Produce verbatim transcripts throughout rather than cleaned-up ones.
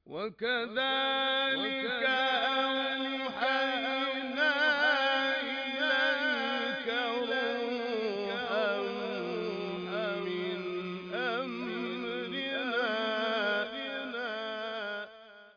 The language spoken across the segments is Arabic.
وكذلك أوحينا إليك روحا من أمرنا.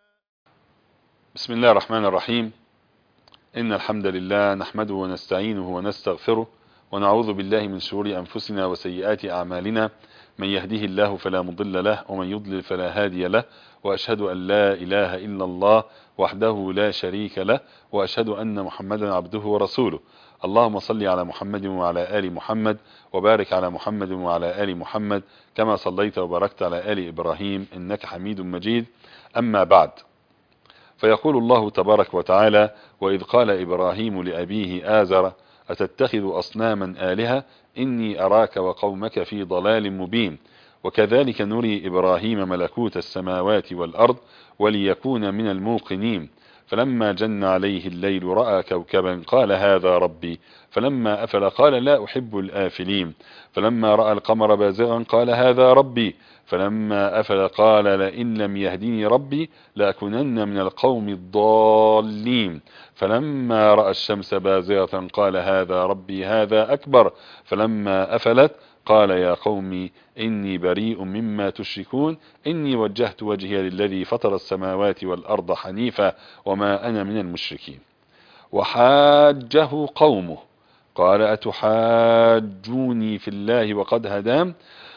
بسم الله الرحمن الرحيم. إن الحمد لله نحمده ونستعينه ونستغفره ونعوذ بالله من شرور أنفسنا وسيئات أعمالنا. من يهده الله فلا مضل له ومن يضلل فلا هادي له، وأشهد أن لا إله إلا الله وحده لا شريك له، وأشهد أن محمدا عبده ورسوله. اللهم صل على محمد وعلى آل محمد، وبارك على محمد وعلى آل محمد كما صليت وباركت على آل إبراهيم إنك حميد مجيد. أما بعد، فيقول الله تبارك وتعالى: وإذ قال إبراهيم لأبيه آزر أتتخذ أصناما آلهة إني أراك وقومك في ضلال مبين. وكذلك نري إبراهيم ملكوت السماوات والأرض وليكون من الموقنين. فلما جن عليه الليل رأى كوكبا قال هذا ربي، فلما أفل قال لا أحب الآفلين. فلما رأى القمر بازغا قال هذا ربي، فلما أفل قال لئن لم يهدني ربي لأكونن من القوم الضالين. فلما رأى الشمس بازغة قال هذا ربي هذا أكبر. فلما أفلت قال يا قوم إني بريء مما تشركون إني وجهت وجهي للذي فطر السماوات والأرض حنيفا وما أنا من المشركين. وحاجه قومه قال أتحاجوني في الله وقد هدان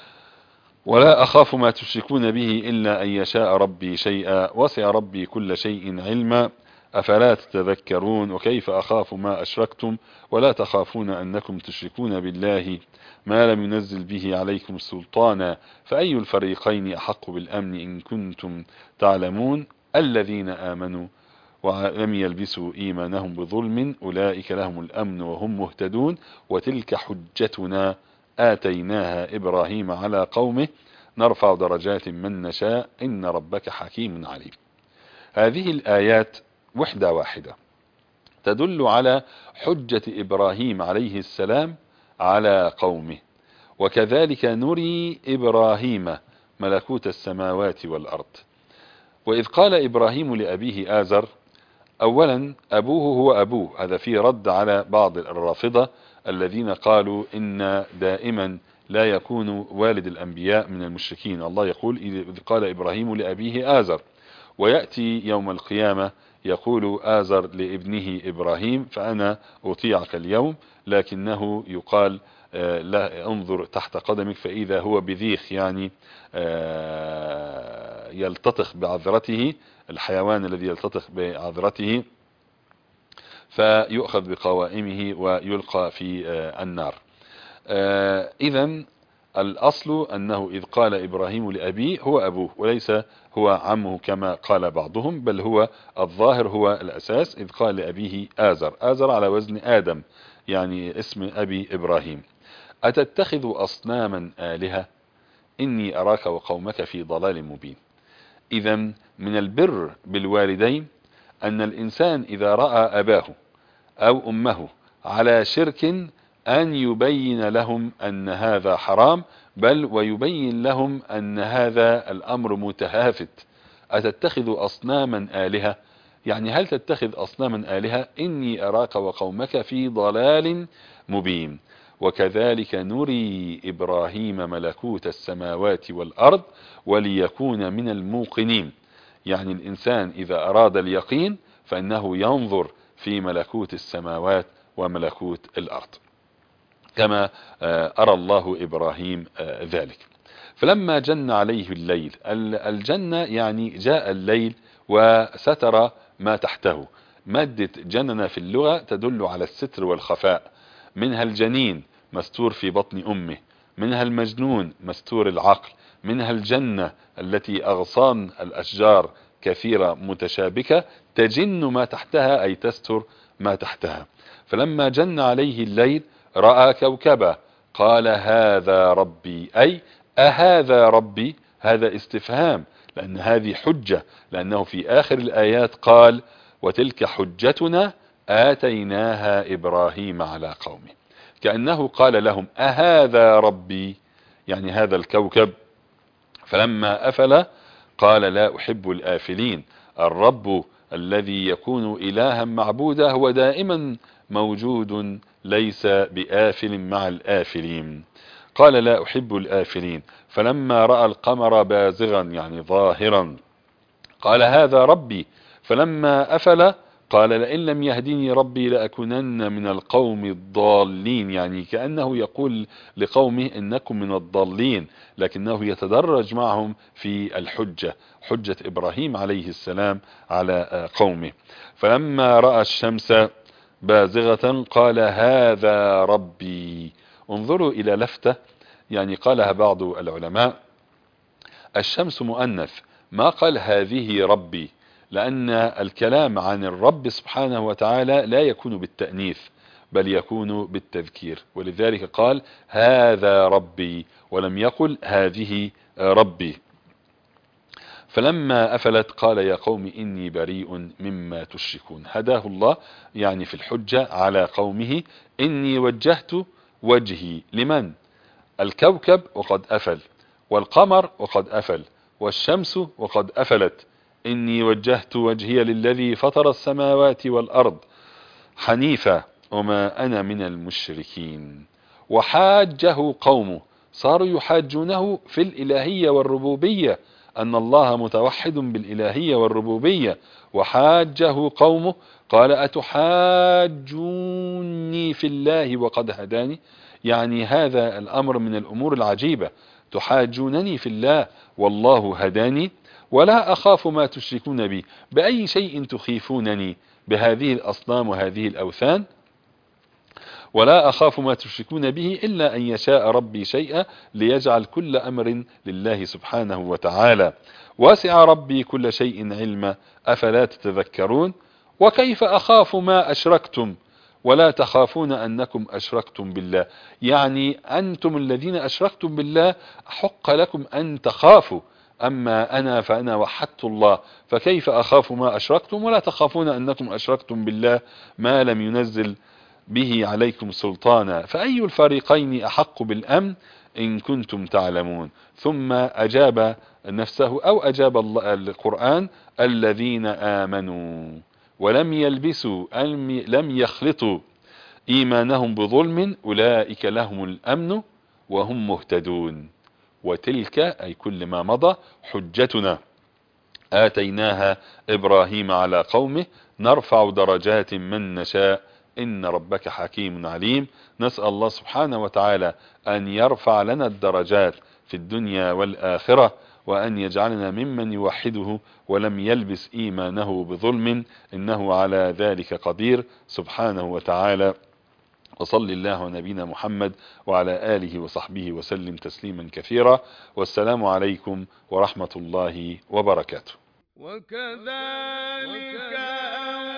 ولا أخاف ما تشركون به إلا أن يشاء ربي شيئا وسع ربي كل شيء علما أفلا تتذكرون. وكيف أخاف ما أشركتم ولا تخافون أنكم تشركون بالله ما لم ينزل به عليكم سلطانا فأي الفريقين أحق بالأمن إن كنتم تعلمون. الذين آمنوا ولم يلبسوا إيمانهم بظلم أولئك لهم الأمن وهم مهتدون. وتلك حجتنا آتيناها إبراهيم على قومه نرفع درجات من نشاء إن ربك حكيم عليم. هذه الآيات وحدة واحدة تدل على حجة إبراهيم عليه السلام على قومه. وكذلك نري إبراهيم ملكوت السماوات والأرض. وإذ قال إبراهيم لأبيه آزر، أولا أبوه هو أبوه، هذا فيه رد على بعض الرافضة الذين قالوا إن دائما لا يكون والد الأنبياء من المشركين. الله يقول إذ قال إبراهيم لأبيه آزر، ويأتي يوم القيامة يقول آزر لابنه إبراهيم فأنا أطيعك اليوم، لكنه يقال آه لا انظر تحت قدمك فإذا هو بذيخ، يعني آه يلتطخ بعذرته، الحيوان الذي يلتطخ بعذرته فيؤخذ بقوائمه ويلقى في آه النار. آه إذن الأصل أنه إذ قال إبراهيم لأبيه هو أبوه وليس هو عمه كما قال بعضهم، بل هو الظاهر هو الأساس. إذ قال لأبيه آزر، آزر على وزن آدم يعني اسم أبي إبراهيم. أتتخذ أصناما آلهة إني أراك وقومك في ضلال مبين. إذن من البر بالوالدين أن الإنسان إذا رأى أباه أو أمه على شرك أن يبين لهم أن هذا حرام، بل ويبين لهم أن هذا الأمر متهافت. أتتخذ أصناما آلهة، يعني هل تتخذ أصناما آلهة إني أراك وقومك في ضلال مبين. وكذلك نري إبراهيم ملكوت السماوات والأرض وليكون من الموقنين. يعني الإنسان إذا أراد اليقين فإنه ينظر في ملكوت السماوات وملكوت الأرض كما أرى الله إبراهيم ذلك. فلما جن عليه الليل، الجنة يعني جاء الليل وستر ما تحته. مادة جنن في اللغة تدل على الستر والخفاء. منها الجنين مستور في بطن أمه، منها المجنون مستور العقل، منها الجنة التي أغصان الأشجار كثيرة متشابكة تجن ما تحتها أي تستر ما تحتها. فلما جن عليه الليل رأى كوكبا قال هذا ربي، أي أهذا ربي؟ هذا استفهام لأن هذه حجة، لأنه في آخر الآيات قال وتلك حجتنا آتيناها إبراهيم على قومه، كأنه قال لهم أهذا ربي يعني هذا الكوكب. فلما أفل قال لا أحب الآفلين. الرب الذي يكون إلها معبودا هو دائما موجود ليس بآفل مع الآفلين. قال لا أحب الآفلين. فلما رأى القمر بازغا يعني ظاهرا قال هذا ربي. فلما أفل قال لئن لم يهديني ربي لأكونن من القوم الضالين، يعني كأنه يقول لقومه إنكم من الضالين، لكنه يتدرج معهم في الحجة، حجة إبراهيم عليه السلام على قومه. فلما رأى الشمس بازغة قال هذا ربي. انظروا إلى لفتة يعني قالها بعض العلماء، الشمس مؤنث، ما قال هذه ربي، لأن الكلام عن الرب سبحانه وتعالى لا يكون بالتأنيث بل يكون بالتذكير، ولذلك قال هذا ربي ولم يقل هذه ربي. فلما أفلت قال يا قوم إني بريء مما تشركون. هداه الله يعني في الحجة على قومه. إني وجهت وجهي لمن؟ الكوكب وقد أفل، والقمر وقد أفل، والشمس وقد أفلت. إني وجهت وجهي للذي فطر السماوات والأرض حنيفا وما أنا من المشركين. وحاجه قومه، صاروا يحاجونه في الإلهية والربوبية، أن الله متوحد بالإلهية والربوبية. وحاجه قومه قال أتحاجوني في الله وقد هداني، يعني هذا الأمر من الأمور العجيبة، تحاجونني في الله والله هداني ولا أخاف ما تشركون بي. بأي شيء تخيفونني؟ بهذه الأصنام وهذه الأوثان؟ ولا أخاف ما تشركون به إلا أن يشاء ربي شيئا ليجعل كل أمر لله سبحانه وتعالى. واسع ربي كل شيء علما أفلا تتذكرون. وكيف أخاف ما أشركتم ولا تخافون أنكم أشركتم بالله، يعني أنتم الذين أشركتم بالله حق لكم أن تخافوا، أما أنا فأنا وحدت الله، فكيف أخاف ما أشركتم ولا تخافون أنكم أشركتم بالله ما لم ينزل به عليكم سلطانا، فأي الفريقين أحق بالأمن إن كنتم تعلمون. ثم أجاب نفسه أو أجاب القرآن الذين آمنوا ولم يلبسوا لم يخلطوا إيمانهم بظلم أولئك لهم الأمن وهم مهتدون. وتلك أي كل ما مضى حجتنا آتيناها إبراهيم على قومه نرفع درجات من نشاء إن ربك حكيم عليم. نسأل الله سبحانه وتعالى أن يرفع لنا الدرجات في الدنيا والآخرة، وأن يجعلنا ممن يوحده ولم يلبس إيمانه بظلم، إنه على ذلك قدير سبحانه وتعالى. وصل الله نبينا محمد وعلى آله وصحبه وسلم تسليما كثيرا، والسلام عليكم ورحمة الله وبركاته. وكذلك